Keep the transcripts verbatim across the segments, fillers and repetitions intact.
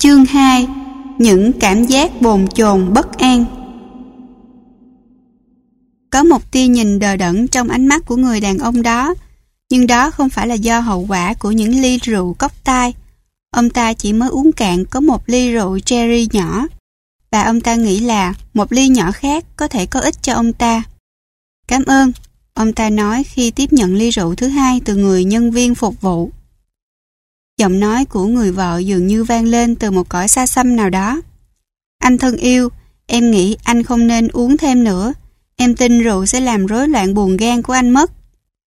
Chương hai. Những cảm giác bồn chồn bất an. Có một tia nhìn đờ đẫn trong ánh mắt của người đàn ông đó, nhưng đó không phải là do hậu quả của những ly rượu cốc tai. Ông ta chỉ mới uống cạn có một ly rượu cherry nhỏ, và ông ta nghĩ là một ly nhỏ khác có thể có ích cho ông ta. Cảm ơn, ông ta nói khi tiếp nhận ly rượu thứ hai từ người nhân viên phục vụ. Giọng nói của người vợ dường như vang lên từ một cõi xa xăm nào đó. Anh thân yêu, em nghĩ anh không nên uống thêm nữa. Em tin rượu sẽ làm rối loạn buồng gan của anh mất.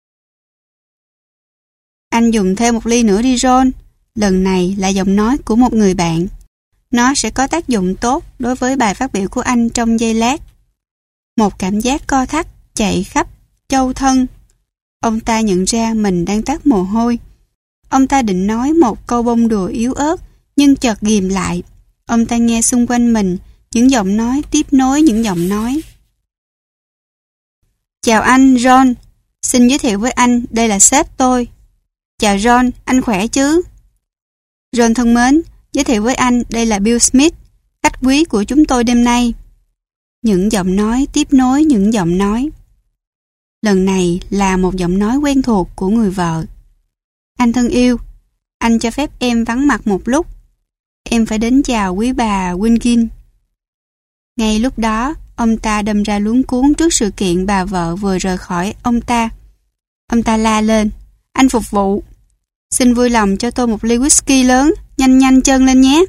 Anh dùng thêm một ly nữa đi John. Lần này là giọng nói của một người bạn. Nó sẽ có tác dụng tốt đối với bài phát biểu của anh trong giây lát. Một cảm giác co thắt chạy khắp châu thân. Ông ta nhận ra mình đang toát mồ hôi. Ông ta định nói một câu bông đùa yếu ớt, nhưng chợt ghìm lại. Ông ta nghe xung quanh mình những giọng nói tiếp nối những giọng nói. Chào anh, John. Xin giới thiệu với anh, đây là sếp tôi. Chào John, anh khỏe chứ? John thân mến, giới thiệu với anh, đây là Bill Smith, khách quý của chúng tôi đêm nay. Những giọng nói tiếp nối những giọng nói. Lần này là một giọng nói quen thuộc của người vợ. Anh thân yêu, anh cho phép em vắng mặt một lúc. Em phải đến chào quý bà Wingin. Ngay lúc đó, ông ta đâm ra luống cuống trước sự kiện bà vợ vừa rời khỏi ông ta. Ông ta la lên, anh phục vụ. Xin vui lòng cho tôi một ly whisky lớn, nhanh nhanh chân lên nhé.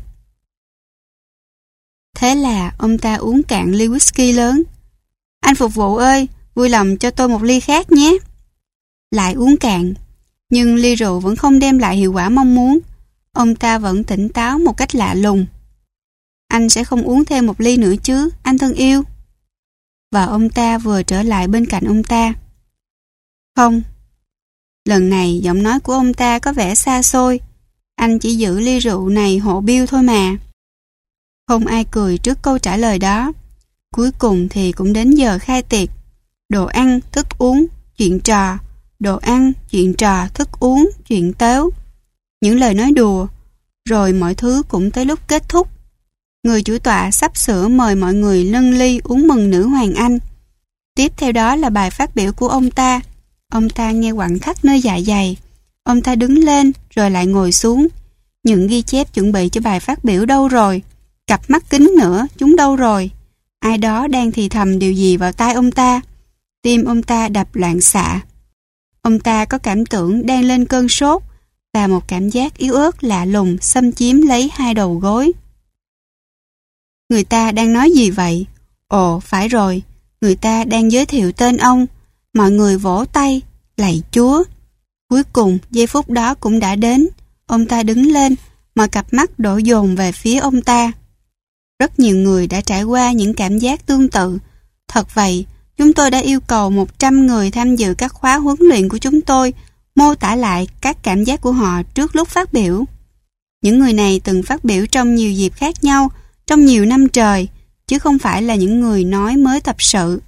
Thế là ông ta uống cạn ly whisky lớn. Anh phục vụ ơi, vui lòng cho tôi một ly khác nhé. Lại uống cạn. Nhưng ly rượu vẫn không đem lại hiệu quả mong muốn. Ông ta vẫn tỉnh táo một cách lạ lùng. Anh sẽ không uống thêm một ly nữa chứ, anh thân yêu. Và ông ta vừa trở lại bên cạnh ông ta. Không. Lần này giọng nói của ông ta có vẻ xa xôi. Anh chỉ giữ ly rượu này hộ Bill thôi mà. Không ai cười trước câu trả lời đó. Cuối cùng thì cũng đến giờ khai tiệc. Đồ ăn, thức uống, chuyện trò. Đồ ăn, chuyện trò, thức uống, chuyện tếu. Những lời nói đùa. Rồi mọi thứ cũng tới lúc kết thúc. Người chủ tọa sắp sửa mời mọi người nâng ly uống mừng nữ hoàng Anh. Tiếp theo đó là bài phát biểu của ông ta. Ông ta nghe quặn thắt nơi dạ dày. Ông ta đứng lên rồi lại ngồi xuống. Những ghi chép chuẩn bị cho bài phát biểu đâu rồi? Cặp mắt kính nữa, chúng đâu rồi? Ai đó đang thì thầm điều gì vào tai ông ta. Tim ông ta đập loạn xạ. Ông ta có cảm tưởng đang lên cơn sốt và một cảm giác yếu ớt lạ lùng xâm chiếm lấy hai đầu gối. Người ta đang nói gì vậy? Ồ, phải rồi, người ta đang giới thiệu tên ông. Mọi người vỗ tay, lạy Chúa. Cuối cùng, giây phút đó cũng đã đến. Ông ta đứng lên, mọi cặp mắt đổ dồn về phía ông ta. Rất nhiều người đã trải qua những cảm giác tương tự. Thật vậy, chúng tôi đã yêu cầu một trăm người tham dự các khóa huấn luyện của chúng tôi mô tả lại các cảm giác của họ trước lúc phát biểu. Những người này từng phát biểu trong nhiều dịp khác nhau, trong nhiều năm trời, chứ không phải là những người nói mới tập sự.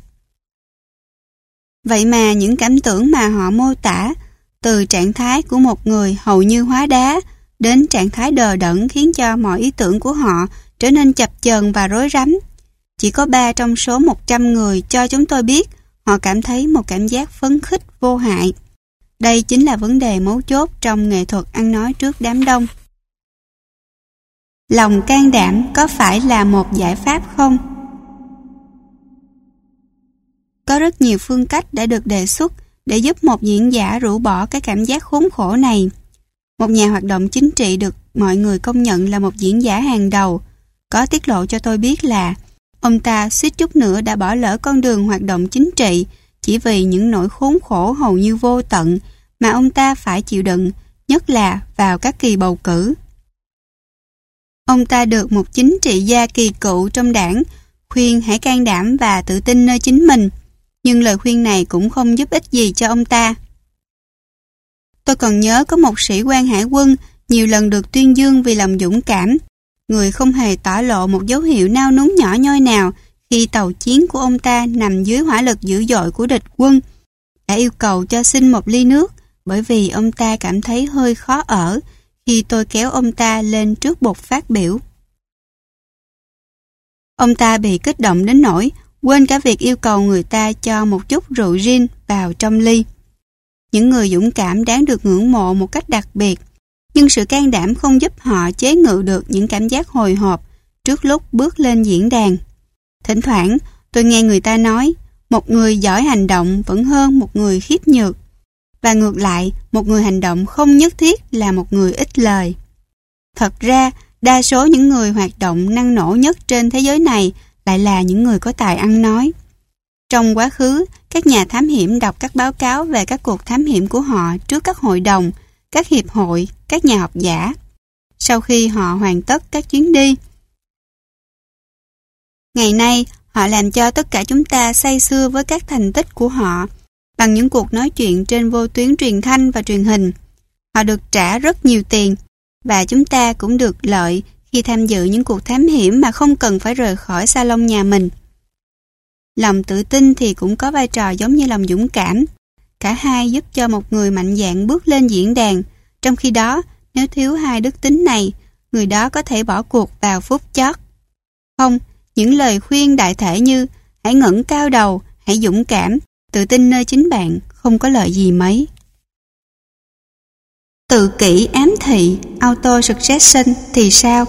Vậy mà những cảm tưởng mà họ mô tả, từ trạng thái của một người hầu như hóa đá đến trạng thái đờ đẫn khiến cho mọi ý tưởng của họ trở nên chập chờn và rối rắm. Chỉ có ba trong số một trăm người cho chúng tôi biết họ cảm thấy một cảm giác phấn khích vô hại. Đây chính là vấn đề mấu chốt trong nghệ thuật ăn nói trước đám đông. Lòng can đảm có phải là một giải pháp không? Có rất nhiều phương cách đã được đề xuất để giúp một diễn giả rũ bỏ cái cảm giác khốn khổ này. Một nhà hoạt động chính trị được mọi người công nhận là một diễn giả hàng đầu, có tiết lộ cho tôi biết là ông ta suýt chút nữa đã bỏ lỡ con đường hoạt động chính trị chỉ vì những nỗi khốn khổ hầu như vô tận mà ông ta phải chịu đựng, nhất là vào các kỳ bầu cử. Ông ta được một chính trị gia kỳ cựu trong đảng khuyên hãy can đảm và tự tin nơi chính mình, nhưng lời khuyên này cũng không giúp ích gì cho ông ta. Tôi còn nhớ có một sĩ quan hải quân nhiều lần được tuyên dương vì lòng dũng cảm. Người không hề tỏ lộ một dấu hiệu nao núng nhỏ nhoi nào khi tàu chiến của ông ta nằm dưới hỏa lực dữ dội của địch quân, đã yêu cầu cho xin một ly nước bởi vì ông ta cảm thấy hơi khó ở khi tôi kéo ông ta lên trước bục phát biểu. Ông ta bị kích động đến nỗi quên cả việc yêu cầu người ta cho một chút rượu gin vào trong ly. Những người dũng cảm đáng được ngưỡng mộ một cách đặc biệt, nhưng sự can đảm không giúp họ chế ngự được những cảm giác hồi hộp trước lúc bước lên diễn đàn. Thỉnh thoảng, tôi nghe người ta nói, một người giỏi hành động vẫn hơn một người khiếp nhược. Và ngược lại, một người hành động không nhất thiết là một người ít lời. Thật ra, đa số những người hoạt động năng nổ nhất trên thế giới này lại là những người có tài ăn nói. Trong quá khứ, các nhà thám hiểm đọc các báo cáo về các cuộc thám hiểm của họ trước các hội đồng, các hiệp hội, các nhà học giả. Sau khi họ hoàn tất các chuyến đi, ngày nay, họ làm cho tất cả chúng ta say sưa với các thành tích của họ bằng những cuộc nói chuyện trên vô tuyến truyền thanh và truyền hình. Họ được trả rất nhiều tiền và chúng ta cũng được lợi khi tham dự những cuộc thám hiểm mà không cần phải rời khỏi salon nhà mình. Lòng tự tin thì cũng có vai trò giống như lòng dũng cảm. Cả hai giúp cho một người mạnh dạn bước lên diễn đàn. Trong khi đó, nếu thiếu hai đức tính này, người đó có thể bỏ cuộc vào phút chót. Không, những lời khuyên đại thể như hãy ngẩng cao đầu, hãy dũng cảm, tự tin nơi chính bạn không có lợi gì mấy. Tự kỷ ám thị, auto-suggestion thì sao?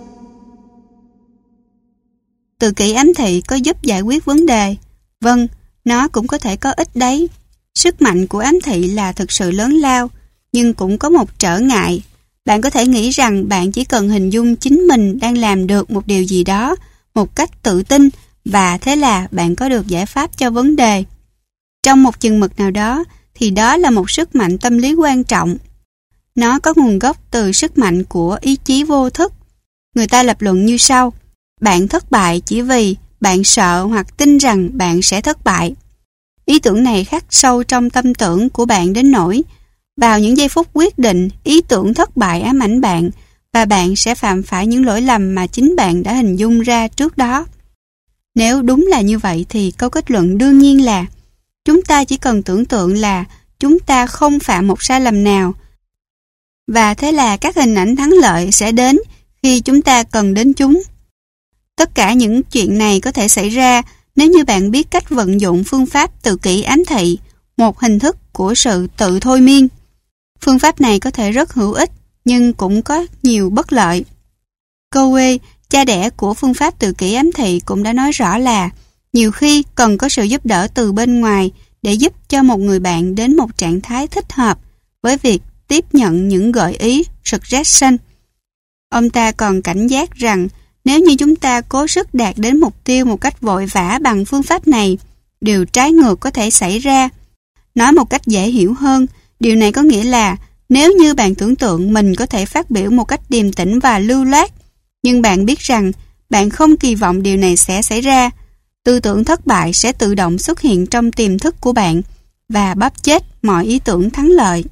Tự kỷ ám thị có giúp giải quyết vấn đề? Vâng, nó cũng có thể có ích đấy. Sức mạnh của ám thị là thực sự lớn lao, nhưng cũng có một trở ngại. Bạn có thể nghĩ rằng bạn chỉ cần hình dung chính mình đang làm được một điều gì đó một cách tự tin và thế là bạn có được giải pháp cho vấn đề. Trong một chừng mực nào đó thì đó là một sức mạnh tâm lý quan trọng. Nó có nguồn gốc từ sức mạnh của ý chí vô thức. Người ta lập luận như sau: bạn thất bại chỉ vì bạn sợ hoặc tin rằng bạn sẽ thất bại. Ý tưởng này khắc sâu trong tâm tưởng của bạn đến nỗi vào những giây phút quyết định, ý tưởng thất bại ám ảnh bạn và bạn sẽ phạm phải những lỗi lầm mà chính bạn đã hình dung ra trước đó. Nếu đúng là như vậy thì câu kết luận đương nhiên là chúng ta chỉ cần tưởng tượng là chúng ta không phạm một sai lầm nào và thế là các hình ảnh thắng lợi sẽ đến khi chúng ta cần đến chúng. Tất cả những chuyện này có thể xảy ra nếu như bạn biết cách vận dụng phương pháp tự kỷ ám thị, một hình thức của sự tự thôi miên. Phương pháp này có thể rất hữu ích nhưng cũng có nhiều bất lợi. Cowey, cha đẻ của phương pháp tự kỷ ám thị, cũng đã nói rõ là nhiều khi cần có sự giúp đỡ từ bên ngoài để giúp cho một người bạn đến một trạng thái thích hợp với việc tiếp nhận những gợi ý, suggestion. Ông ta còn cảnh giác rằng nếu như chúng ta cố sức đạt đến mục tiêu một cách vội vã bằng phương pháp này, điều trái ngược có thể xảy ra. Nói một cách dễ hiểu hơn, điều này có nghĩa là nếu như bạn tưởng tượng mình có thể phát biểu một cách điềm tĩnh và lưu loát, nhưng bạn biết rằng bạn không kỳ vọng điều này sẽ xảy ra, tư tưởng thất bại sẽ tự động xuất hiện trong tiềm thức của bạn và bóp chết mọi ý tưởng thắng lợi.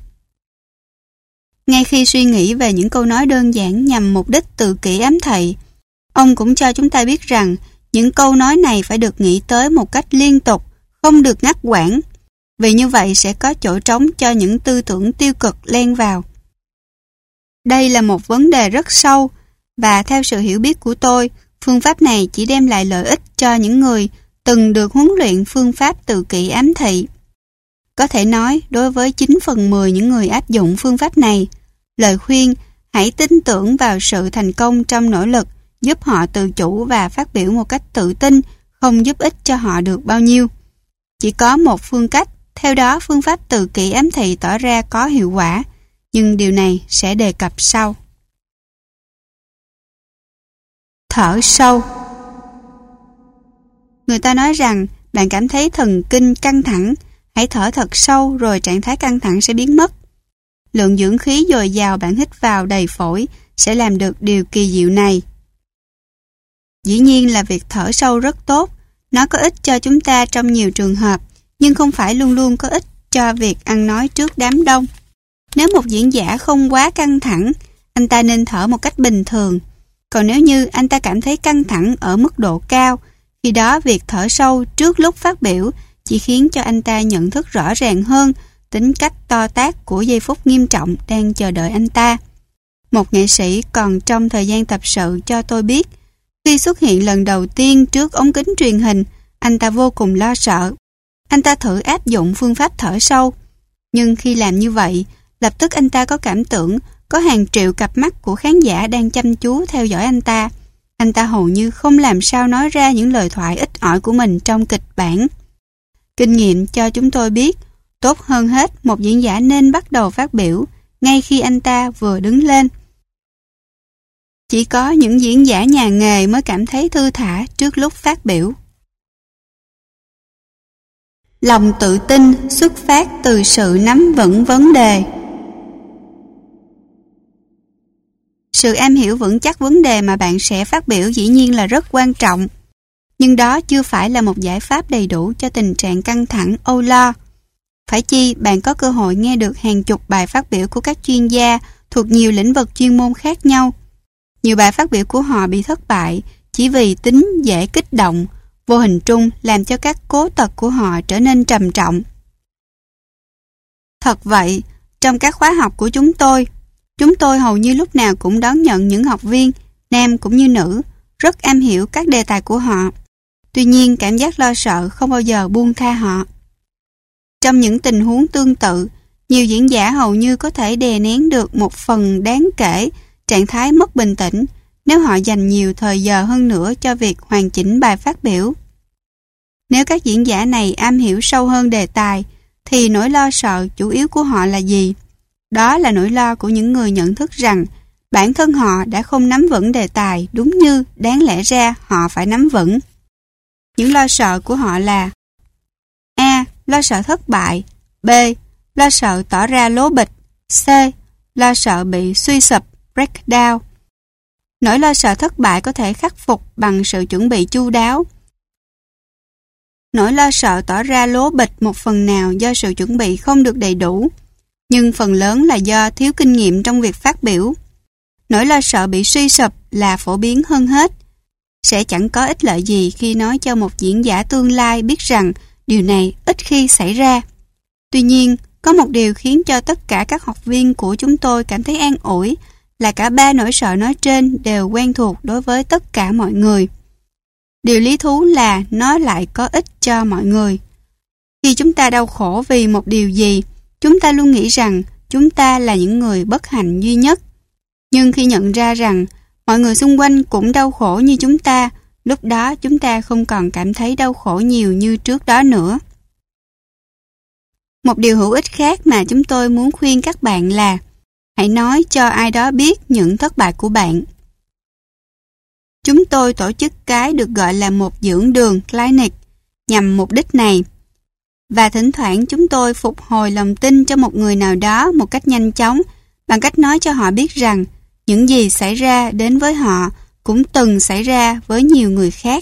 Ngay khi suy nghĩ về những câu nói đơn giản nhằm mục đích tự kỷ ám thị, ông cũng cho chúng ta biết rằng những câu nói này phải được nghĩ tới một cách liên tục, không được ngắt quãng, vì như vậy sẽ có chỗ trống cho những tư tưởng tiêu cực len vào. Đây là một vấn đề rất sâu, và theo sự hiểu biết của tôi, phương pháp này chỉ đem lại lợi ích cho những người từng được huấn luyện phương pháp tự kỷ ám thị. Có thể nói, đối với chín phần mười những người áp dụng phương pháp này, lời khuyên hãy tin tưởng vào sự thành công trong nỗ lực giúp họ tự chủ và phát biểu một cách tự tin không giúp ích cho họ được bao nhiêu. Chỉ có một phương cách, theo đó phương pháp tự kỷ ám thị tỏ ra có hiệu quả, nhưng điều này sẽ đề cập sau. Thở sâu. Người ta nói rằng bạn cảm thấy thần kinh căng thẳng, hãy thở thật sâu rồi trạng thái căng thẳng sẽ biến mất. Lượng dưỡng khí dồi dào bạn hít vào đầy phổi sẽ làm được điều kỳ diệu này. Dĩ nhiên là việc thở sâu rất tốt, nó có ích cho chúng ta trong nhiều trường hợp, nhưng không phải luôn luôn có ích cho việc ăn nói trước đám đông. Nếu một diễn giả không quá căng thẳng, anh ta nên thở một cách bình thường. Còn nếu như anh ta cảm thấy căng thẳng ở mức độ cao, khi đó việc thở sâu trước lúc phát biểu chỉ khiến cho anh ta nhận thức rõ ràng hơn tính cách to tát của giây phút nghiêm trọng đang chờ đợi anh ta. Một nghệ sĩ còn trong thời gian tập sự cho tôi biết, Khi xuất hiện lần đầu tiên trước ống kính truyền hình, anh ta vô cùng lo sợ. Anh ta thử áp dụng phương pháp thở sâu. Nhưng khi làm như vậy, lập tức anh ta có cảm tưởng có hàng triệu cặp mắt của khán giả đang chăm chú theo dõi anh ta. Anh ta hầu như không làm sao nói ra những lời thoại ít ỏi của mình trong kịch bản. Kinh nghiệm cho chúng tôi biết, tốt hơn hết một diễn giả nên bắt đầu phát biểu ngay khi anh ta vừa đứng lên. Chỉ có những diễn giả nhà nghề mới cảm thấy thư thả trước lúc phát biểu. Lòng tự tin xuất phát từ sự nắm vững vấn đề. Sự am hiểu vững chắc vấn đề mà bạn sẽ phát biểu dĩ nhiên là rất quan trọng, nhưng đó chưa phải là một giải pháp đầy đủ cho tình trạng căng thẳng, âu lo. Phải chi bạn có cơ hội nghe được hàng chục bài phát biểu của các chuyên gia thuộc nhiều lĩnh vực chuyên môn khác nhau. Nhiều bài phát biểu của họ bị thất bại chỉ vì tính dễ kích động, vô hình trung làm cho các cố tật của họ trở nên trầm trọng. Thật vậy, trong các khóa học của chúng tôi, chúng tôi hầu như lúc nào cũng đón nhận những học viên, nam cũng như nữ, rất am hiểu các đề tài của họ. Tuy nhiên, cảm giác lo sợ không bao giờ buông tha họ. Trong những tình huống tương tự, nhiều diễn giả hầu như có thể đè nén được một phần đáng kể trạng thái mất bình tĩnh nếu họ dành nhiều thời giờ hơn nữa cho việc hoàn chỉnh bài phát biểu. Nếu các diễn giả này am hiểu sâu hơn đề tài, thì nỗi lo sợ chủ yếu của họ là gì? Đó là nỗi lo của những người nhận thức rằng bản thân họ đã không nắm vững đề tài đúng như đáng lẽ ra họ phải nắm vững. Những lo sợ của họ là: A. Lo sợ thất bại. B. Lo sợ tỏ ra lố bịch. C. Lo sợ bị suy sụp, breakdown. Nỗi lo sợ thất bại có thể khắc phục bằng sự chuẩn bị chu đáo. Nỗi lo sợ tỏ ra lố bịch một phần nào do sự chuẩn bị không được đầy đủ, nhưng phần lớn là do thiếu kinh nghiệm trong việc phát biểu. Nỗi lo sợ bị suy sụp là phổ biến hơn hết. Sẽ chẳng có ích lợi gì khi nói cho một diễn giả tương lai biết rằng điều này ít khi xảy ra. Tuy nhiên, có một điều khiến cho tất cả các học viên của chúng tôi cảm thấy an ủi là cả ba nỗi sợ nói trên đều quen thuộc đối với tất cả mọi người. Điều lý thú là nó lại có ích cho mọi người. Khi chúng ta đau khổ vì một điều gì, chúng ta luôn nghĩ rằng chúng ta là những người bất hạnh duy nhất. Nhưng khi nhận ra rằng mọi người xung quanh cũng đau khổ như chúng ta, lúc đó chúng ta không còn cảm thấy đau khổ nhiều như trước đó nữa. Một điều hữu ích khác mà chúng tôi muốn khuyên các bạn là hãy nói cho ai đó biết những thất bại của bạn. Chúng tôi tổ chức cái được gọi là một dưỡng đường clinic nhằm mục đích này. Và thỉnh thoảng chúng tôi phục hồi lòng tin cho một người nào đó một cách nhanh chóng bằng cách nói cho họ biết rằng những gì xảy ra đến với họ cũng từng xảy ra với nhiều người khác.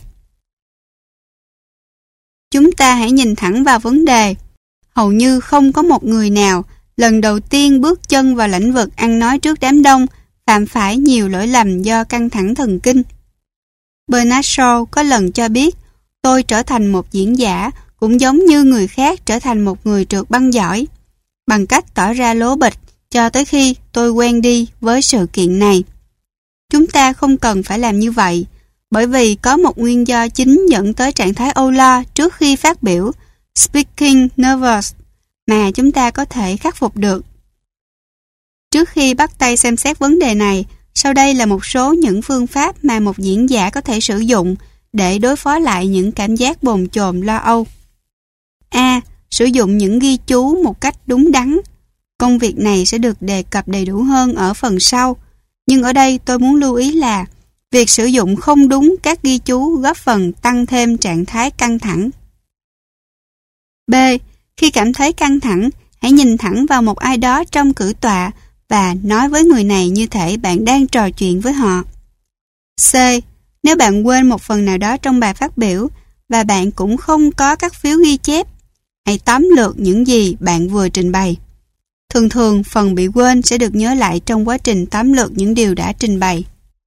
Chúng ta hãy nhìn thẳng vào vấn đề. Hầu như không có một người nào lần đầu tiên bước chân vào lĩnh vực ăn nói trước đám đông phạm phải nhiều lỗi lầm do căng thẳng thần kinh. Bernard Shaw có lần cho biết, tôi trở thành một diễn giả cũng giống như người khác trở thành một người trượt băng giỏi, bằng cách tỏ ra lố bịch cho tới khi tôi quen đi với sự kiện này. Chúng ta không cần phải làm như vậy, bởi vì có một nguyên do chính dẫn tới trạng thái âu lo trước khi phát biểu, speaking nervous, mà chúng ta có thể khắc phục được. Trước khi bắt tay xem xét vấn đề này, sau đây là một số những phương pháp mà một diễn giả có thể sử dụng để đối phó lại những cảm giác bồn chồn lo âu. A. Sử dụng những ghi chú một cách đúng đắn. Công việc này sẽ được đề cập đầy đủ hơn ở phần sau, nhưng ở đây tôi muốn lưu ý là việc sử dụng không đúng các ghi chú góp phần tăng thêm trạng thái căng thẳng. B. Khi cảm thấy căng thẳng, hãy nhìn thẳng vào một ai đó trong cử tọa và nói với người này như thể bạn đang trò chuyện với họ. C. Nếu bạn quên một phần nào đó trong bài phát biểu và bạn cũng không có các phiếu ghi chép, hãy tóm lược những gì bạn vừa trình bày. Thường thường, phần bị quên sẽ được nhớ lại trong quá trình tóm lược những điều đã trình bày.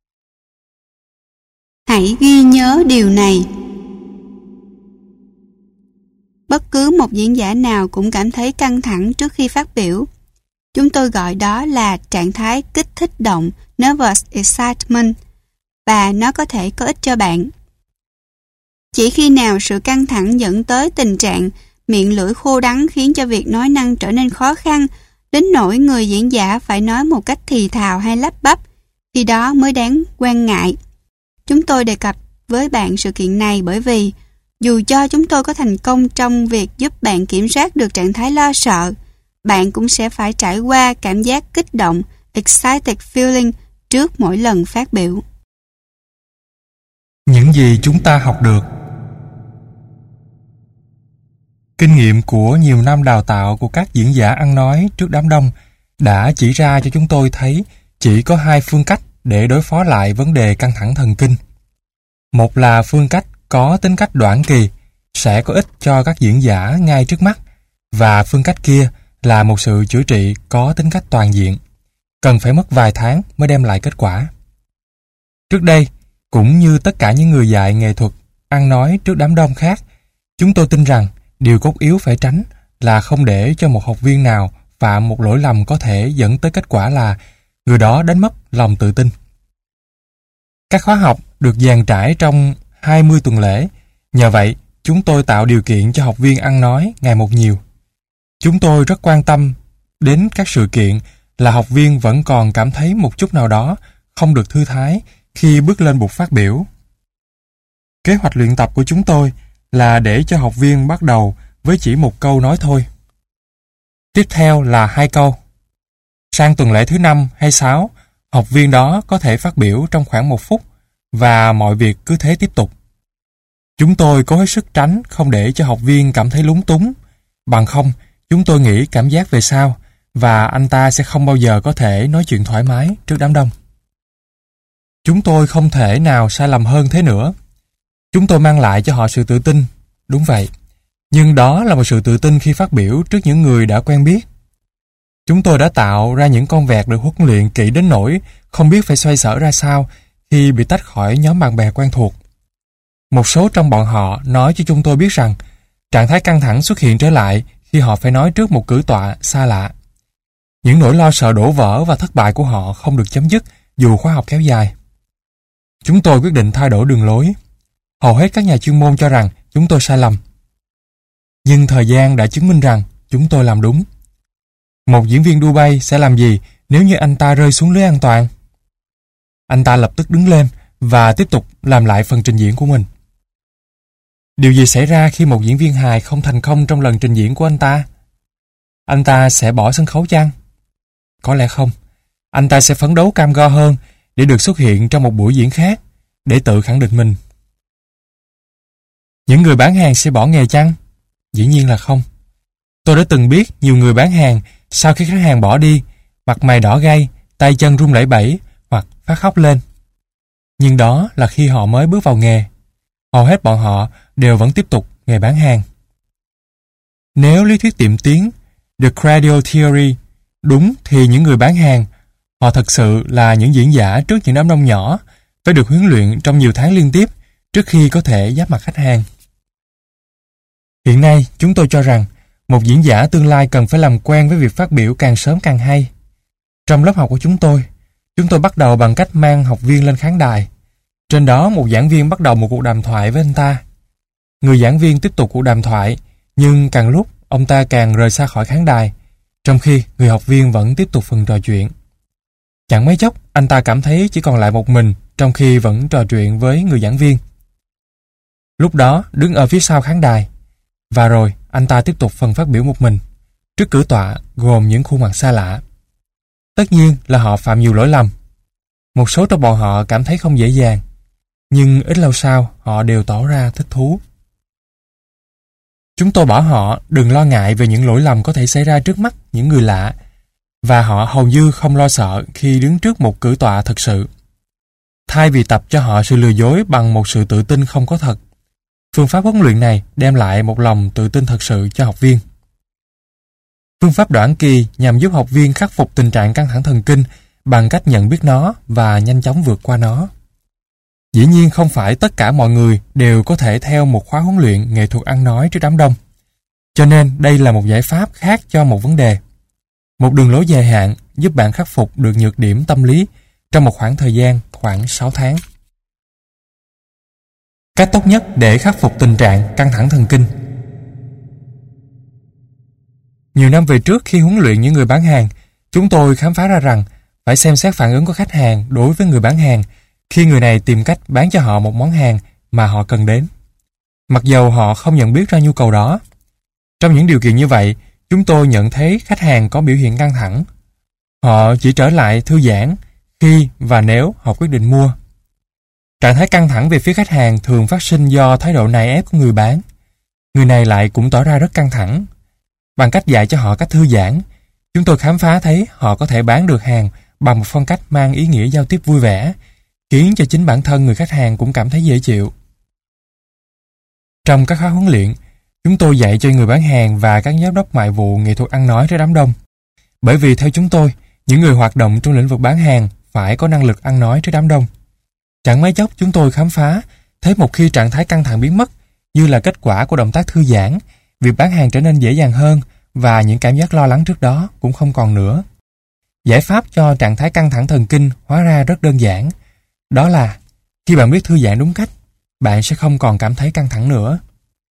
Hãy ghi nhớ điều này. Bất cứ một diễn giả nào cũng cảm thấy căng thẳng trước khi phát biểu. Chúng tôi gọi đó là trạng thái kích thích động, nervous excitement. và nó có thể có ích cho bạn. Chỉ khi nào sự căng thẳng dẫn tới tình trạng miệng lưỡi khô đắng khiến cho việc nói năng trở nên khó khăn, đến nỗi người diễn giả phải nói một cách thì thào hay lắp bắp, khi đó mới đáng quan ngại. Chúng tôi đề cập với bạn sự kiện này bởi vì dù cho chúng tôi có thành công trong việc giúp bạn kiểm soát được trạng thái lo sợ, bạn cũng sẽ phải trải qua cảm giác kích động, excited feeling trước mỗi lần phát biểu. Những gì chúng ta học được. Kinh nghiệm của nhiều năm đào tạo của các diễn giả ăn nói trước đám đông đã chỉ ra cho chúng tôi thấy chỉ có hai phương cách để đối phó lại vấn đề căng thẳng thần kinh. Một là phương cách có tính cách đoạn kỳ, sẽ có ích cho các diễn giả ngay trước mắt, và phương cách kia là một sự chữa trị có tính cách toàn diện, cần phải mất vài tháng mới đem lại kết quả. Trước đây, cũng như tất cả những người dạy nghệ thuật ăn nói trước đám đông khác, chúng tôi tin rằng điều cốt yếu phải tránh là không để cho một học viên nào phạm một lỗi lầm có thể dẫn tới kết quả là người đó đánh mất lòng tự tin. Các khóa học được dàn trải trong hai mươi tuần lễ, nhờ vậy chúng tôi tạo điều kiện cho học viên ăn nói ngày một nhiều. Chúng tôi rất quan tâm đến các sự kiện là học viên vẫn còn cảm thấy một chút nào đó không được thư thái khi bước lên bục phát biểu. Kế hoạch luyện tập của chúng tôi là để cho học viên bắt đầu với chỉ một câu nói thôi. Tiếp theo là hai câu. Sang tuần lễ thứ năm hay sáu, học viên đó có thể phát biểu trong khoảng một phút và mọi việc cứ thế tiếp tục. Chúng tôi cố hết sức tránh không để cho học viên cảm thấy lúng túng, bằng không chúng tôi nghĩ cảm giác về sau và anh ta sẽ không bao giờ có thể nói chuyện thoải mái trước đám đông. Chúng tôi không thể nào sai lầm hơn thế nữa. Chúng tôi mang lại cho họ sự tự tin, đúng vậy. Nhưng đó là một sự tự tin khi phát biểu trước những người đã quen biết. Chúng tôi đã tạo ra những con vẹt được huấn luyện kỹ đến nỗi không biết phải xoay sở ra sao khi bị tách khỏi nhóm bạn bè quen thuộc. Một số trong bọn họ nói cho chúng tôi biết rằng trạng thái căng thẳng xuất hiện trở lại khi họ phải nói trước một cử tọa xa lạ. Những nỗi lo sợ đổ vỡ và thất bại của họ không được chấm dứt dù khóa học kéo dài. Chúng tôi quyết định thay đổi đường lối. Hầu hết các nhà chuyên môn cho rằng chúng tôi sai lầm. Nhưng thời gian đã chứng minh rằng chúng tôi làm đúng. Một diễn viên đu bay sẽ làm gì nếu như anh ta rơi xuống lưới an toàn? Anh ta lập tức đứng lên và tiếp tục làm lại phần trình diễn của mình. Điều gì xảy ra khi một diễn viên hài không thành công trong lần trình diễn của anh ta? Anh ta sẽ bỏ sân khấu chăng? Có lẽ không. Anh ta sẽ phấn đấu cam go hơn để được xuất hiện trong một buổi diễn khác, để tự khẳng định mình. Những người bán hàng sẽ bỏ nghề chăng? Dĩ nhiên là không. Tôi đã từng biết nhiều người bán hàng sau khi khách hàng bỏ đi, mặt mày đỏ gay, tay chân run lẩy bẩy hoặc phát khóc lên. Nhưng đó là khi họ mới bước vào nghề. Hầu hết bọn họ đều vẫn tiếp tục nghề bán hàng. Nếu lý thuyết tiệm tiến, The Cradle Theory, đúng thì những người bán hàng, họ thật sự là những diễn giả trước những đám đông nhỏ, phải được huấn luyện trong nhiều tháng liên tiếp trước khi có thể giáp mặt khách hàng. Hiện nay, chúng tôi cho rằng một diễn giả tương lai cần phải làm quen với việc phát biểu càng sớm càng hay. Trong lớp học của chúng tôi, chúng tôi bắt đầu bằng cách mang học viên lên khán đài. Trên đó, một giảng viên bắt đầu một cuộc đàm thoại với anh ta. Người giảng viên tiếp tục cuộc đàm thoại, nhưng càng lúc ông ta càng rời xa khỏi khán đài, trong khi người học viên vẫn tiếp tục phần trò chuyện. Chẳng mấy chốc, anh ta cảm thấy chỉ còn lại một mình trong khi vẫn trò chuyện với người giảng viên. Lúc đó, đứng ở phía sau khán đài, và rồi anh ta tiếp tục phần phát biểu một mình, trước cử tọa gồm những khuôn mặt xa lạ. Tất nhiên là họ phạm nhiều lỗi lầm. Một số trong bọn họ cảm thấy không dễ dàng, nhưng ít lâu sau họ đều tỏ ra thích thú. Chúng tôi bảo họ đừng lo ngại về những lỗi lầm có thể xảy ra trước mắt những người lạ, và họ hầu như không lo sợ khi đứng trước một cử tọa thật sự. Thay vì tập cho họ sự lừa dối bằng một sự tự tin không có thật, phương pháp huấn luyện này đem lại một lòng tự tin thật sự cho học viên. Phương pháp đoạn kỳ nhằm giúp học viên khắc phục tình trạng căng thẳng thần kinh bằng cách nhận biết nó và nhanh chóng vượt qua nó. Dĩ nhiên không phải tất cả mọi người đều có thể theo một khóa huấn luyện nghệ thuật ăn nói trước đám đông. Cho nên đây là một giải pháp khác cho một vấn đề. Một đường lối dài hạn giúp bạn khắc phục được nhược điểm tâm lý trong một khoảng thời gian khoảng sáu tháng. Cách tốt nhất để khắc phục tình trạng căng thẳng thần kinh. Nhiều năm về trước, khi huấn luyện những người bán hàng, chúng tôi khám phá ra rằng phải xem xét phản ứng của khách hàng đối với người bán hàng khi người này tìm cách bán cho họ một món hàng mà họ cần đến, mặc dầu họ không nhận biết ra nhu cầu đó. Trong những điều kiện như vậy, chúng tôi nhận thấy khách hàng có biểu hiện căng thẳng. Họ chỉ trở lại thư giãn khi và nếu họ quyết định mua. Trạng thái căng thẳng về phía khách hàng thường phát sinh do thái độ nài ép của người bán. Người này lại cũng tỏ ra rất căng thẳng. Bằng cách dạy cho họ cách thư giãn, chúng tôi khám phá thấy họ có thể bán được hàng bằng một phong cách mang ý nghĩa giao tiếp vui vẻ, khiến cho chính bản thân người khách hàng cũng cảm thấy dễ chịu. Trong các khóa huấn luyện, chúng tôi dạy cho người bán hàng và các giám đốc ngoại vụ nghệ thuật ăn nói trước đám đông. Bởi vì theo chúng tôi, những người hoạt động trong lĩnh vực bán hàng phải có năng lực ăn nói trước đám đông. Chẳng mấy chốc chúng tôi khám phá thấy một khi trạng thái căng thẳng biến mất, như là kết quả của động tác thư giãn, việc bán hàng trở nên dễ dàng hơn và những cảm giác lo lắng trước đó cũng không còn nữa. Giải pháp cho trạng thái căng thẳng thần kinh hóa ra rất đơn giản. Đó là khi bạn biết thư giãn đúng cách, bạn sẽ không còn cảm thấy căng thẳng nữa.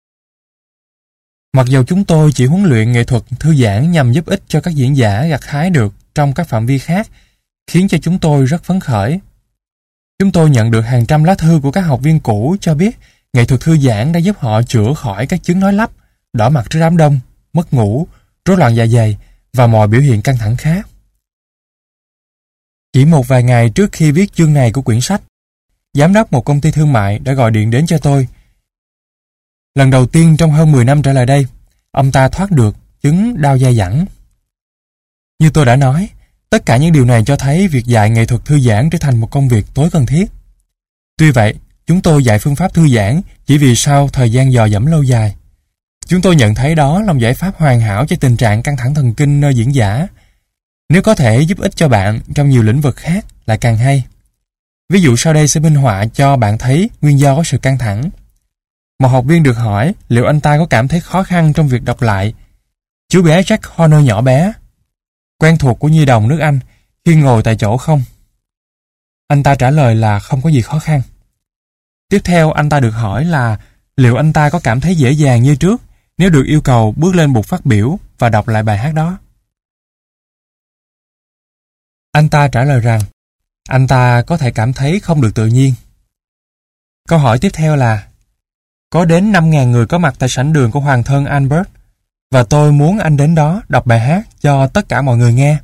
Mặc dù chúng tôi chỉ huấn luyện nghệ thuật thư giãn nhằm giúp ích cho các diễn giả gặt hái được trong các phạm vi khác, khiến cho chúng tôi rất phấn khởi. Chúng tôi nhận được hàng trăm lá thư của các học viên cũ cho biết nghệ thuật thư giãn đã giúp họ chữa khỏi các chứng nói lắp, đỏ mặt trước đám đông, mất ngủ, rối loạn dạ dày và mọi biểu hiện căng thẳng khác. Chỉ một vài ngày trước khi viết chương này của quyển sách, giám đốc một công ty thương mại đã gọi điện đến cho tôi. Lần đầu tiên trong hơn mười năm trở lại đây, ông ta thoát được chứng đau dai dẳng. Như tôi đã nói, tất cả những điều này cho thấy việc dạy nghệ thuật thư giãn trở thành một công việc tối cần thiết. Tuy vậy, chúng tôi dạy phương pháp thư giãn chỉ vì sau thời gian dò dẫm lâu dài. Chúng tôi nhận thấy đó là một giải pháp hoàn hảo cho tình trạng căng thẳng thần kinh nơi diễn giả. Nếu có thể giúp ích cho bạn trong nhiều lĩnh vực khác lại càng hay. Ví dụ sau đây sẽ minh họa cho bạn thấy nguyên do của sự căng thẳng. Một học viên được hỏi liệu anh ta có cảm thấy khó khăn trong việc đọc lại Chú bé Jack Horner nhỏ bé, quen thuộc của nhi đồng nước Anh, khi ngồi tại chỗ không? Anh ta trả lời là không có gì khó khăn. Tiếp theo anh ta được hỏi là liệu anh ta có cảm thấy dễ dàng như trước nếu được yêu cầu bước lên bục phát biểu và đọc lại bài hát đó. Anh ta trả lời rằng anh ta có thể cảm thấy không được tự nhiên. Câu hỏi tiếp theo là có đến năm nghìn người có mặt tại sảnh đường của Hoàng thân Albert và tôi muốn anh đến đó đọc bài hát cho tất cả mọi người nghe.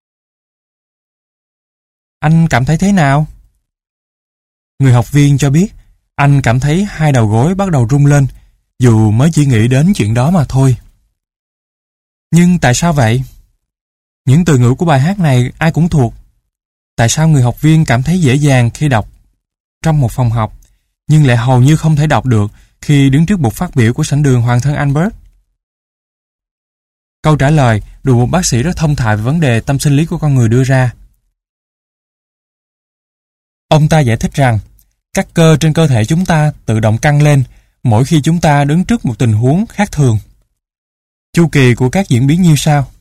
Anh cảm thấy thế nào? Người học viên cho biết anh cảm thấy hai đầu gối bắt đầu rung lên dù mới chỉ nghĩ đến chuyện đó mà thôi. Nhưng tại sao vậy? Những từ ngữ của bài hát này ai cũng thuộc. Tại sao người học viên cảm thấy dễ dàng khi đọc trong một phòng học nhưng lại hầu như không thể đọc được khi đứng trước bục phát biểu của sảnh đường Hoàng thân Albert? Câu trả lời được một bác sĩ rất thông thạo về vấn đề tâm sinh lý của con người đưa ra. Ông ta giải thích rằng các cơ trên cơ thể chúng ta tự động căng lên mỗi khi chúng ta đứng trước một tình huống khác thường. Chu kỳ của các diễn biến như sau.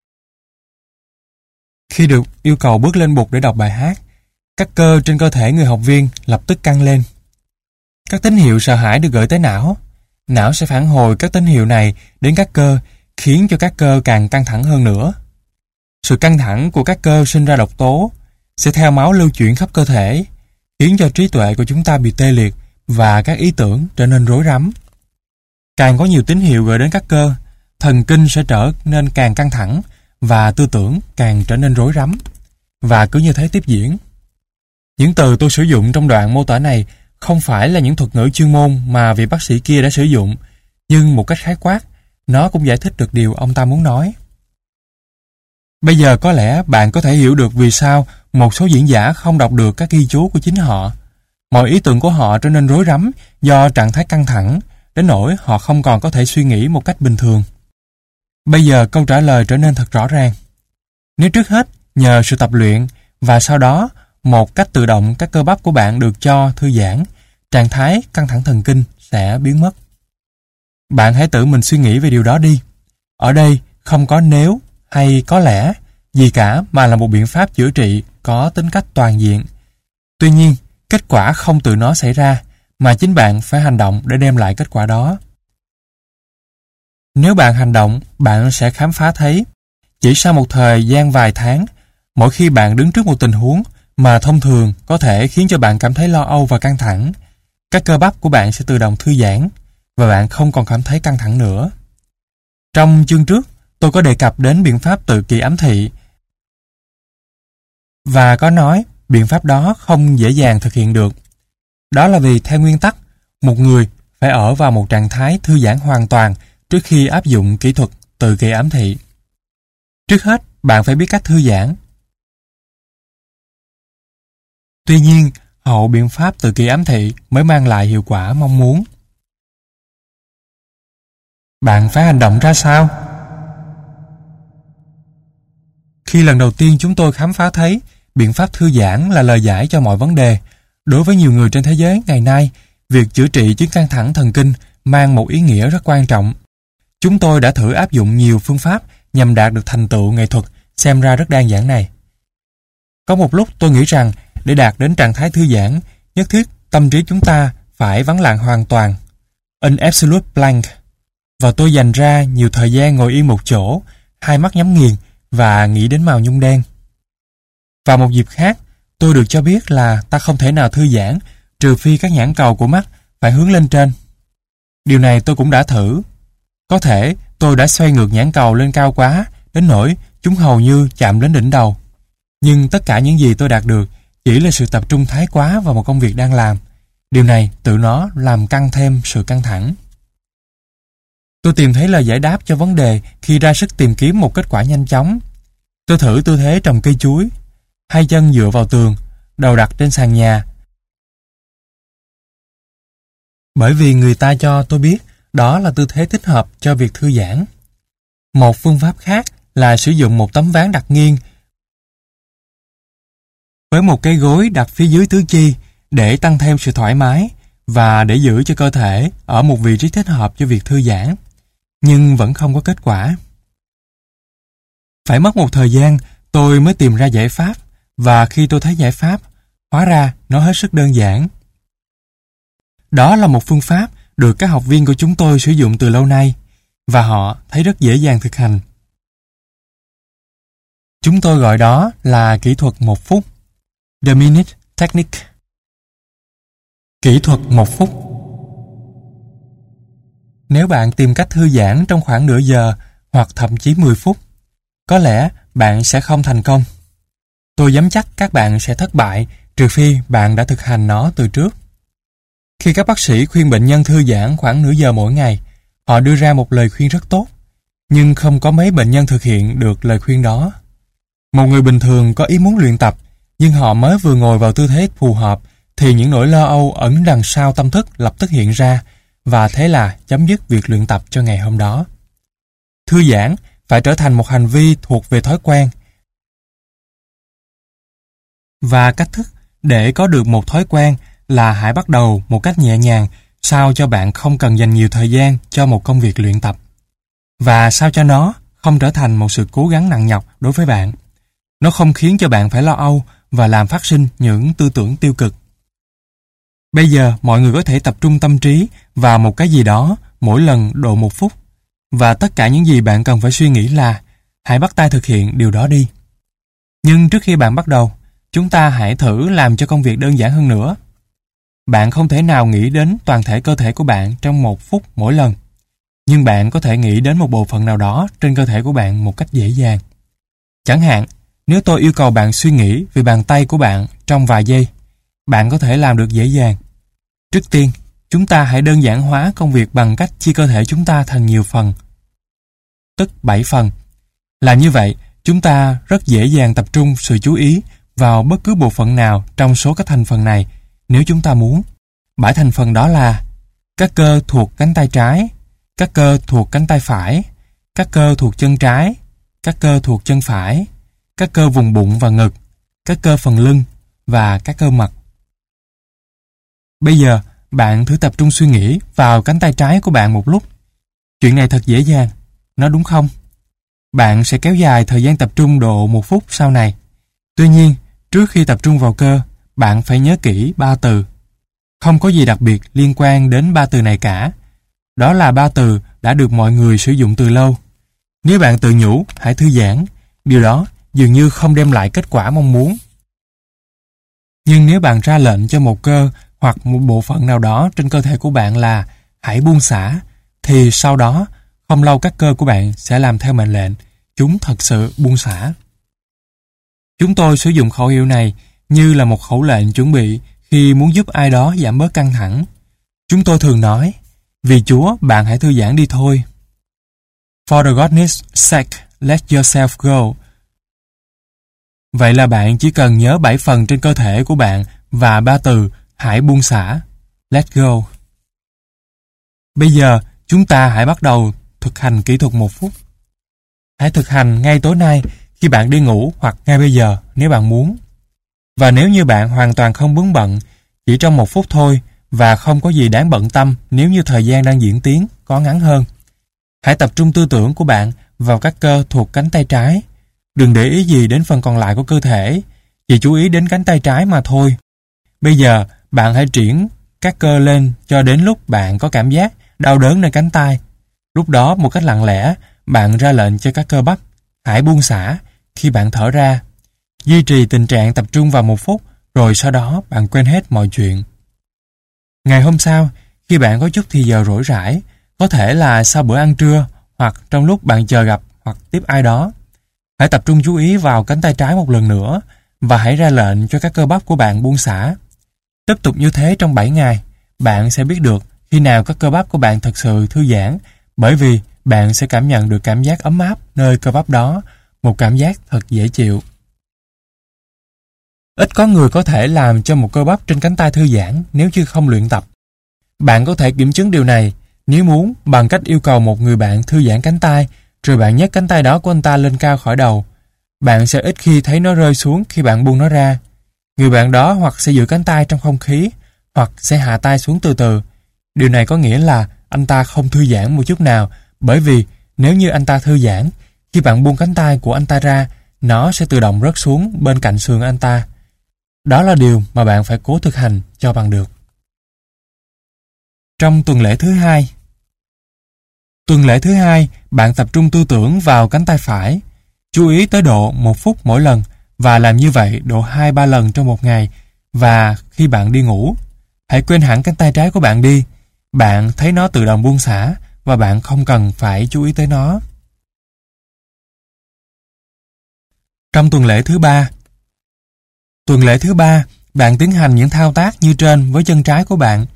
Khi được yêu cầu bước lên bục để đọc bài hát, các cơ trên cơ thể người học viên lập tức căng lên. Các tín hiệu sợ hãi được gửi tới não. Não sẽ phản hồi các tín hiệu này đến các cơ, khiến cho các cơ càng căng thẳng hơn nữa. Sự căng thẳng của các cơ sinh ra độc tố, sẽ theo máu lưu chuyển khắp cơ thể, khiến cho trí tuệ của chúng ta bị tê liệt và các ý tưởng trở nên rối rắm. Càng có nhiều tín hiệu gửi đến các cơ, thần kinh sẽ trở nên càng căng thẳng và tư tưởng càng trở nên rối rắm. Và cứ như thế tiếp diễn. Những từ tôi sử dụng trong đoạn mô tả này không phải là những thuật ngữ chuyên môn mà vị bác sĩ kia đã sử dụng, nhưng một cách khái quát, nó cũng giải thích được điều ông ta muốn nói. Bây giờ có lẽ bạn có thể hiểu được vì sao một số diễn giả không đọc được các ghi chú của chính họ. Mọi ý tưởng của họ trở nên rối rắm do trạng thái căng thẳng, đến nỗi họ không còn có thể suy nghĩ một cách bình thường. Bây giờ câu trả lời trở nên thật rõ ràng. Nếu trước hết nhờ sự tập luyện và sau đó một cách tự động các cơ bắp của bạn được cho thư giãn, trạng thái căng thẳng thần kinh sẽ biến mất. Bạn hãy tự mình suy nghĩ về điều đó đi. Ở đây không có nếu hay có lẽ gì cả mà là một biện pháp chữa trị có tính cách toàn diện. Tuy nhiên, kết quả không từ nó xảy ra mà chính bạn phải hành động để đem lại kết quả đó. Nếu bạn hành động, bạn sẽ khám phá thấy, chỉ sau một thời gian vài tháng, mỗi khi bạn đứng trước một tình huống mà thông thường có thể khiến cho bạn cảm thấy lo âu và căng thẳng, các cơ bắp của bạn sẽ tự động thư giãn và bạn không còn cảm thấy căng thẳng nữa. Trong chương trước, tôi có đề cập đến biện pháp tự kỳ ám thị và có nói biện pháp đó không dễ dàng thực hiện được. Đó là vì theo nguyên tắc, một người phải ở vào một trạng thái thư giãn hoàn toàn trước khi áp dụng kỹ thuật tự kỳ ám thị. Trước hết, bạn phải biết cách thư giãn. Tuy nhiên, hậu biện pháp tự kỳ ám thị mới mang lại hiệu quả mong muốn. Bạn phải hành động ra sao? Khi lần đầu tiên chúng tôi khám phá thấy biện pháp thư giãn là lời giải cho mọi vấn đề, đối với nhiều người trên thế giới ngày nay, việc chữa trị chứng căng thẳng thần kinh mang một ý nghĩa rất quan trọng. Chúng tôi đã thử áp dụng nhiều phương pháp nhằm đạt được thành tựu nghệ thuật xem ra rất đơn giản này. Có một lúc tôi nghĩ rằng để đạt đến trạng thái thư giãn, nhất thiết tâm trí chúng ta phải vắng lặng hoàn toàn, an absolute blank. Và tôi dành ra nhiều thời gian ngồi yên một chỗ, hai mắt nhắm nghiền và nghĩ đến màu nhung đen. Vào một dịp khác, tôi được cho biết là ta không thể nào thư giãn trừ phi các nhãn cầu của mắt phải hướng lên trên. Điều này tôi cũng đã thử. Có thể tôi đã xoay ngược nhãn cầu lên cao quá, đến nỗi chúng hầu như chạm đến đỉnh đầu. Nhưng tất cả những gì tôi đạt được chỉ là sự tập trung thái quá vào một công việc đang làm. Điều này tự nó làm căng thêm sự căng thẳng. Tôi tìm thấy lời giải đáp cho vấn đề khi ra sức tìm kiếm một kết quả nhanh chóng. Tôi thử tư thế trồng cây chuối, hai chân dựa vào tường, đầu đặt trên sàn nhà. Bởi vì người ta cho tôi biết đó là tư thế thích hợp cho việc thư giãn. Một phương pháp khác là sử dụng một tấm ván đặt nghiêng với một cái gối đặt phía dưới tứ chi để tăng thêm sự thoải mái và để giữ cho cơ thể ở một vị trí thích hợp cho việc thư giãn, nhưng vẫn không có kết quả. Phải mất một thời gian tôi mới tìm ra giải pháp, và khi tôi thấy giải pháp, hóa ra nó hết sức đơn giản. Đó là một phương pháp được các học viên của chúng tôi sử dụng từ lâu nay, và họ thấy rất dễ dàng thực hành. Chúng tôi gọi đó là kỹ thuật một phút, The Minute Technique. Kỹ thuật một phút. Nếu bạn tìm cách thư giãn trong khoảng nửa giờ hoặc thậm chí mười phút, có lẽ bạn sẽ không thành công. Tôi dám chắc các bạn sẽ thất bại trừ phi bạn đã thực hành nó từ trước. Khi các bác sĩ khuyên bệnh nhân thư giãn khoảng nửa giờ mỗi ngày, họ đưa ra một lời khuyên rất tốt, nhưng không có mấy bệnh nhân thực hiện được lời khuyên đó. Một người bình thường có ý muốn luyện tập, nhưng họ mới vừa ngồi vào tư thế phù hợp thì những nỗi lo âu ẩn đằng sau tâm thức lập tức hiện ra, và thế là chấm dứt việc luyện tập cho ngày hôm đó. Thư giãn phải trở thành một hành vi thuộc về thói quen. Và cách thức để có được một thói quen là hãy bắt đầu một cách nhẹ nhàng, sao cho bạn không cần dành nhiều thời gian cho một công việc luyện tập. Và sao cho nó không trở thành một sự cố gắng nặng nhọc đối với bạn. Nó không khiến cho bạn phải lo âu và làm phát sinh những tư tưởng tiêu cực. Bây giờ mọi người có thể tập trung tâm trí vào một cái gì đó mỗi lần độ một phút, và tất cả những gì bạn cần phải suy nghĩ là hãy bắt tay thực hiện điều đó đi. Nhưng trước khi bạn bắt đầu, chúng ta hãy thử làm cho công việc đơn giản hơn nữa. Bạn không thể nào nghĩ đến toàn thể cơ thể của bạn trong một phút mỗi lần, nhưng bạn có thể nghĩ đến một bộ phận nào đó trên cơ thể của bạn một cách dễ dàng. Chẳng hạn, nếu tôi yêu cầu bạn suy nghĩ về bàn tay của bạn trong vài giây, bạn có thể làm được dễ dàng. Trước tiên, chúng ta hãy đơn giản hóa công việc bằng cách chia cơ thể chúng ta thành nhiều phần, tức bảy phần. Làm như vậy, chúng ta rất dễ dàng tập trung sự chú ý vào bất cứ bộ phận nào trong số các thành phần này nếu chúng ta muốn. Bảy thành phần đó là các cơ thuộc cánh tay trái, các cơ thuộc cánh tay phải, các cơ thuộc chân trái, các cơ thuộc chân phải, các cơ vùng bụng và ngực, các cơ phần lưng và các cơ mặt. Bây giờ, bạn thử tập trung suy nghĩ vào cánh tay trái của bạn một lúc. Chuyện này thật dễ dàng, nó đúng không? Bạn sẽ kéo dài thời gian tập trung độ một phút sau này. Tuy nhiên, trước khi tập trung vào cơ, bạn phải nhớ kỹ ba từ: Không có gì đặc biệt liên quan đến ba từ này cả. Đó là ba từ đã được mọi người sử dụng từ lâu. Nếu bạn tự nhủ hãy thư giãn, điều đó dường như không đem lại kết quả mong muốn. Nhưng nếu bạn ra lệnh cho một cơ hoặc một bộ phận nào đó trên cơ thể của bạn là hãy buông xả, thì sau đó không lâu các cơ của bạn sẽ làm theo mệnh lệnh, chúng thật sự buông xả. Chúng tôi sử dụng khẩu hiệu này như là một khẩu lệnh chuẩn bị khi muốn giúp ai đó giảm bớt căng thẳng. Chúng tôi thường nói, vì Chúa bạn hãy thư giãn đi thôi. For the God's sake, let yourself go. Vậy là bạn chỉ cần nhớ bảy phần trên cơ thể của bạn và ba từ hãy buông xả, let go. Bây giờ, chúng ta hãy bắt đầu thực hành kỹ thuật một phút. Hãy thực hành ngay tối nay khi bạn đi ngủ hoặc ngay bây giờ nếu bạn muốn. Và nếu như bạn hoàn toàn không vướng bận, chỉ trong một phút thôi và không có gì đáng bận tâm nếu như thời gian đang diễn tiến có ngắn hơn. Hãy tập trung tư tưởng của bạn vào các cơ thuộc cánh tay trái. Đừng để ý gì đến phần còn lại của cơ thể, chỉ chú ý đến cánh tay trái mà thôi. Bây giờ, bạn hãy triển các cơ lên cho đến lúc bạn có cảm giác đau đớn nơi cánh tay. Lúc đó, một cách lặng lẽ, bạn ra lệnh cho các cơ bắp hãy buông xả khi bạn thở ra. Duy trì tình trạng tập trung vào một phút, rồi sau đó bạn quên hết mọi chuyện. Ngày hôm sau, khi bạn có chút thì giờ rỗi rãi, có thể là sau bữa ăn trưa hoặc trong lúc bạn chờ gặp hoặc tiếp ai đó, hãy tập trung chú ý vào cánh tay trái một lần nữa và hãy ra lệnh cho các cơ bắp của bạn buông xả. Tiếp tục như thế trong bảy ngày, bạn sẽ biết được khi nào các cơ bắp của bạn thật sự thư giãn, bởi vì bạn sẽ cảm nhận được cảm giác ấm áp nơi cơ bắp đó, một cảm giác thật dễ chịu. Ít có người có thể làm cho một cơ bắp trên cánh tay thư giãn nếu như không luyện tập. Bạn có thể kiểm chứng điều này nếu muốn bằng cách yêu cầu một người bạn thư giãn cánh tay, rồi bạn nhấc cánh tay đó của anh ta lên cao khỏi đầu. Bạn sẽ ít khi thấy nó rơi xuống khi bạn buông nó ra. Người bạn đó hoặc sẽ giữ cánh tay trong không khí, hoặc sẽ hạ tay xuống từ từ. Điều này có nghĩa là anh ta không thư giãn một chút nào, bởi vì nếu như anh ta thư giãn, khi bạn buông cánh tay của anh ta ra, nó sẽ tự động rớt xuống bên cạnh sườn anh ta. Đó là điều mà bạn phải cố thực hành cho bằng được. Trong tuần lễ thứ hai Tuần lễ thứ hai, bạn tập trung tư tưởng vào cánh tay phải. Chú ý tới độ một phút mỗi lần và làm như vậy độ hai ba lần trong một ngày. Và khi bạn đi ngủ, hãy quên hẳn cánh tay trái của bạn đi. Bạn thấy nó tự động buông xả và bạn không cần phải chú ý tới nó. Trong tuần lễ thứ ba Tuần lễ thứ ba, bạn tiến hành những thao tác như trên với chân trái của bạn.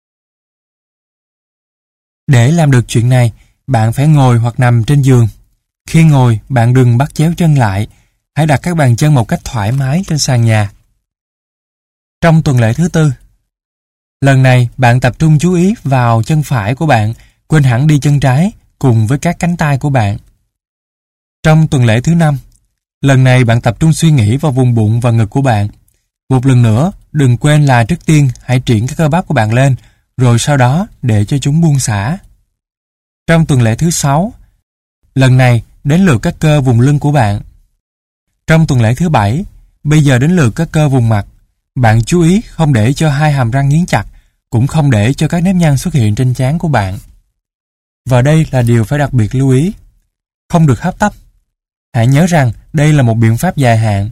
Để làm được chuyện này, bạn phải ngồi hoặc nằm trên giường. Khi ngồi, bạn đừng bắt chéo chân lại. Hãy đặt các bàn chân một cách thoải mái trên sàn nhà. Trong tuần lễ thứ tư, lần này bạn tập trung chú ý vào chân phải của bạn, quên hẳn đi chân trái cùng với các cánh tay của bạn. Trong tuần lễ thứ năm, lần này bạn tập trung suy nghĩ vào vùng bụng và ngực của bạn. Một lần nữa, đừng quên là trước tiên hãy triển các cơ bắp của bạn lên, rồi sau đó để cho chúng buông xả. Trong tuần lễ thứ sáu, lần này đến lượt các cơ vùng lưng của bạn. Trong tuần lễ thứ bảy, bây giờ đến lượt các cơ vùng mặt. Bạn chú ý không để cho hai hàm răng nghiến chặt, cũng không để cho các nếp nhăn xuất hiện trên trán của bạn. Và đây là điều phải đặc biệt lưu ý. Không được hấp tấp. Hãy nhớ rằng đây là một biện pháp dài hạn.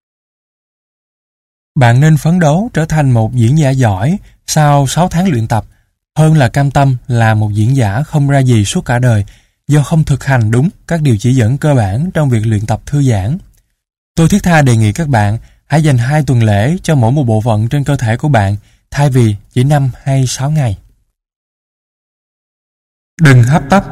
Bạn nên phấn đấu trở thành một diễn giả giỏi sau sáu tháng luyện tập, hơn là cam tâm là một diễn giả không ra gì suốt cả đời do không thực hành đúng các điều chỉ dẫn cơ bản trong việc luyện tập thư giãn. Tôi thiết tha đề nghị các bạn hãy dành hai tuần lễ cho mỗi một bộ phận trên cơ thể của bạn thay vì chỉ năm hay sáu ngày. Đừng hấp tấp.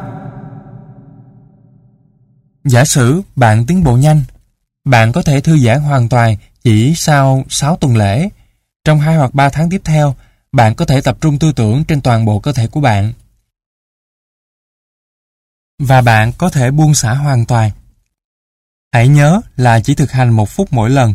Giả sử bạn tiến bộ nhanh, bạn có thể thư giãn hoàn toàn chỉ sau sáu tuần lễ. Trong hai hoặc ba tháng tiếp theo, bạn có thể tập trung tư tưởng trên toàn bộ cơ thể của bạn. Và bạn có thể buông xả hoàn toàn. Hãy nhớ là chỉ thực hành một phút mỗi lần.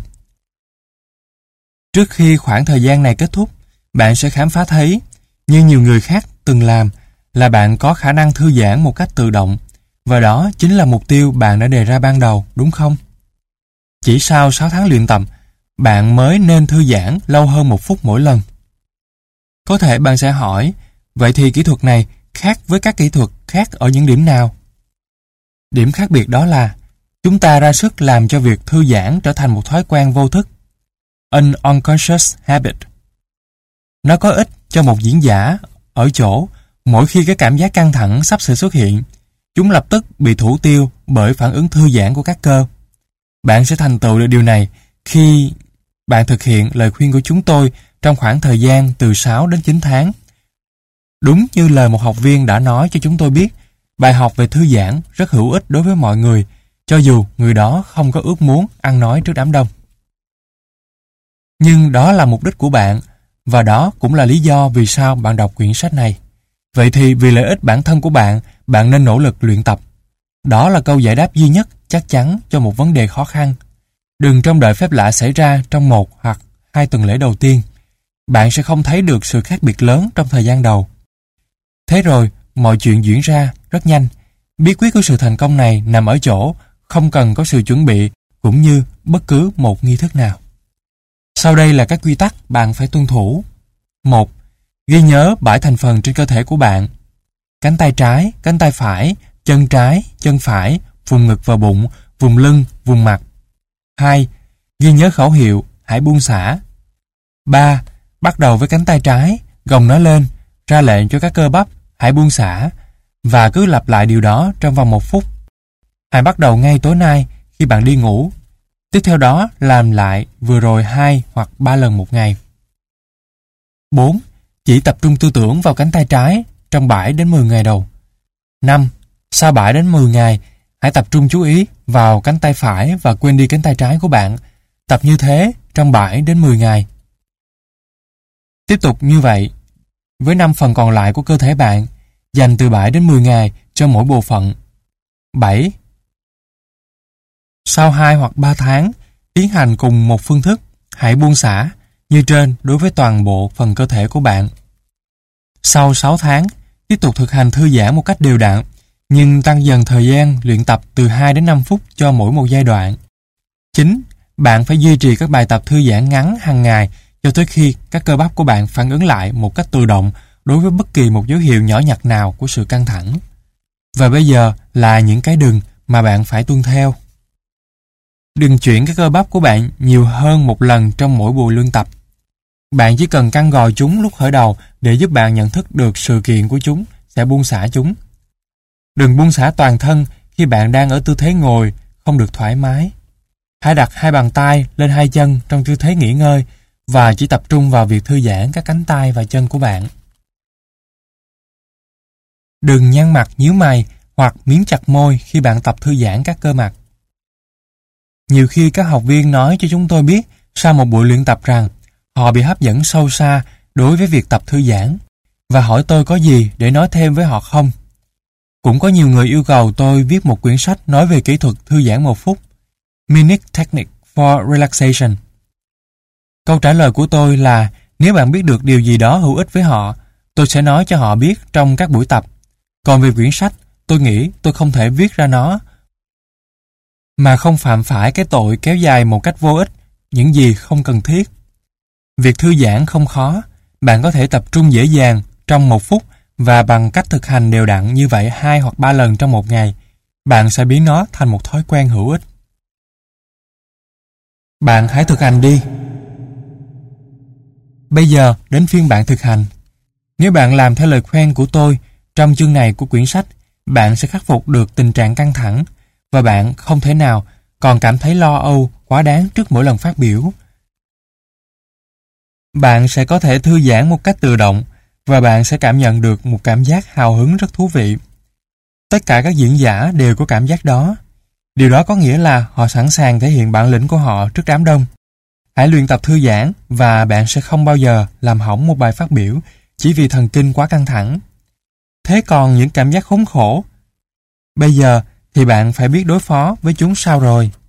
Trước khi khoảng thời gian này kết thúc, bạn sẽ khám phá thấy, như nhiều người khác từng làm, là bạn có khả năng thư giãn một cách tự động, và đó chính là mục tiêu bạn đã đề ra ban đầu, đúng không? Chỉ sau sáu tháng luyện tập, bạn mới nên thư giãn lâu hơn một phút mỗi lần. Có thể bạn sẽ hỏi, vậy thì kỹ thuật này khác với các kỹ thuật khác ở những điểm nào? Điểm khác biệt đó là chúng ta ra sức làm cho việc thư giãn trở thành một thói quen vô thức, an unconscious habit. Nó có ích cho một diễn giả ở chỗ mỗi khi cái cảm giác căng thẳng sắp sửa xuất hiện, chúng lập tức bị thủ tiêu bởi phản ứng thư giãn của các cơ. Bạn sẽ thành tựu được điều này khi bạn thực hiện lời khuyên của chúng tôi trong khoảng thời gian từ sáu đến chín tháng. Đúng như lời một học viên đã nói cho chúng tôi biết, bài học về thư giãn rất hữu ích đối với mọi người, cho dù người đó không có ước muốn ăn nói trước đám đông. Nhưng đó là mục đích của bạn, và đó cũng là lý do vì sao bạn đọc quyển sách này. Vậy thì vì lợi ích bản thân của bạn, bạn nên nỗ lực luyện tập. Đó là câu giải đáp duy nhất chắc chắn cho một vấn đề khó khăn. Đừng trông đợi phép lạ xảy ra trong một hoặc hai tuần lễ đầu tiên. Bạn sẽ không thấy được sự khác biệt lớn trong thời gian đầu. Thế rồi, mọi chuyện diễn ra rất nhanh. Bí quyết của sự thành công này nằm ở chỗ không cần có sự chuẩn bị cũng như bất cứ một nghi thức nào. Sau đây là các quy tắc bạn phải tuân thủ. một. Ghi nhớ bảy thành phần trên cơ thể của bạn. Cánh tay trái, cánh tay phải, chân trái, chân phải, vùng ngực và bụng, vùng lưng, vùng mặt. hai. Ghi nhớ khẩu hiệu, hãy buông xả. ba. Bắt đầu với cánh tay trái, gồng nó lên, ra lệnh cho các cơ bắp, hãy buông xả, và cứ lặp lại điều đó trong vòng một phút. Hãy bắt đầu ngay tối nay khi bạn đi ngủ. Tiếp theo đó, làm lại vừa rồi hai hoặc ba lần một ngày. bốn. Chỉ tập trung tư tưởng vào cánh tay trái trong bảy đến mười ngày đầu. năm. Sau bảy đến mười ngày, hãy tập trung chú ý vào cánh tay phải và quên đi cánh tay trái của bạn. Tập như thế trong bảy đến mười ngày. Tiếp tục như vậy với năm phần còn lại của cơ thể bạn, dành từ bảy đến mười ngày cho mỗi bộ phận. bảy. Sau hai hoặc ba tháng, tiến hành cùng một phương thức, hãy buông xả như trên đối với toàn bộ phần cơ thể của bạn. Sau sáu tháng, tiếp tục thực hành thư giãn một cách đều đặn, nhưng tăng dần thời gian luyện tập từ hai đến năm phút cho mỗi một giai đoạn. chín. Bạn phải duy trì các bài tập thư giãn ngắn hàng ngày cho tới khi các cơ bắp của bạn phản ứng lại một cách tự động đối với bất kỳ một dấu hiệu nhỏ nhặt nào của sự căng thẳng. Và bây giờ là những cái đừng mà bạn phải tuân theo. Đừng chuyển các cơ bắp của bạn nhiều hơn một lần trong mỗi buổi luyện tập. Bạn chỉ cần căng gò chúng lúc khởi đầu để giúp bạn nhận thức được sự kiện của chúng sẽ buông xả chúng. Đừng buông xả toàn thân khi bạn đang ở tư thế ngồi không được thoải mái. Hãy đặt hai bàn tay lên hai chân trong tư thế nghỉ ngơi và chỉ tập trung vào việc thư giãn các cánh tay và chân của bạn. Đừng nhăn mặt nhíu mày hoặc miếm chặt môi khi bạn tập thư giãn các cơ mặt. Nhiều khi các học viên nói cho chúng tôi biết sau một buổi luyện tập rằng họ bị hấp dẫn sâu xa đối với việc tập thư giãn và hỏi tôi có gì để nói thêm với họ không. Cũng có nhiều người yêu cầu tôi viết một quyển sách nói về kỹ thuật thư giãn một phút, Minute Technique for Relaxation. Câu trả lời của tôi là nếu bạn biết được điều gì đó hữu ích với họ, tôi sẽ nói cho họ biết trong các buổi tập. Còn về quyển sách, tôi nghĩ tôi không thể viết ra nó mà không phạm phải cái tội kéo dài một cách vô ích những gì không cần thiết. Việc thư giãn không khó, bạn có thể tập trung dễ dàng trong một phút và bằng cách thực hành đều đặn như vậy hai hoặc ba lần trong một ngày, bạn sẽ biến nó thành một thói quen hữu ích. Bạn hãy thực hành đi. Bây giờ đến phiên bạn thực hành. Nếu bạn làm theo lời khuyên của tôi trong chương này của quyển sách, bạn sẽ khắc phục được tình trạng căng thẳng và bạn không thể nào còn cảm thấy lo âu quá đáng trước mỗi lần phát biểu. Bạn sẽ có thể thư giãn một cách tự động và bạn sẽ cảm nhận được một cảm giác hào hứng rất thú vị. Tất cả các diễn giả đều có cảm giác đó. Điều đó có nghĩa là họ sẵn sàng thể hiện bản lĩnh của họ trước đám đông. Hãy luyện tập thư giãn và bạn sẽ không bao giờ làm hỏng một bài phát biểu chỉ vì thần kinh quá căng thẳng. Thế còn những cảm giác khốn khổ? Bây giờ thì bạn phải biết đối phó với chúng sao rồi?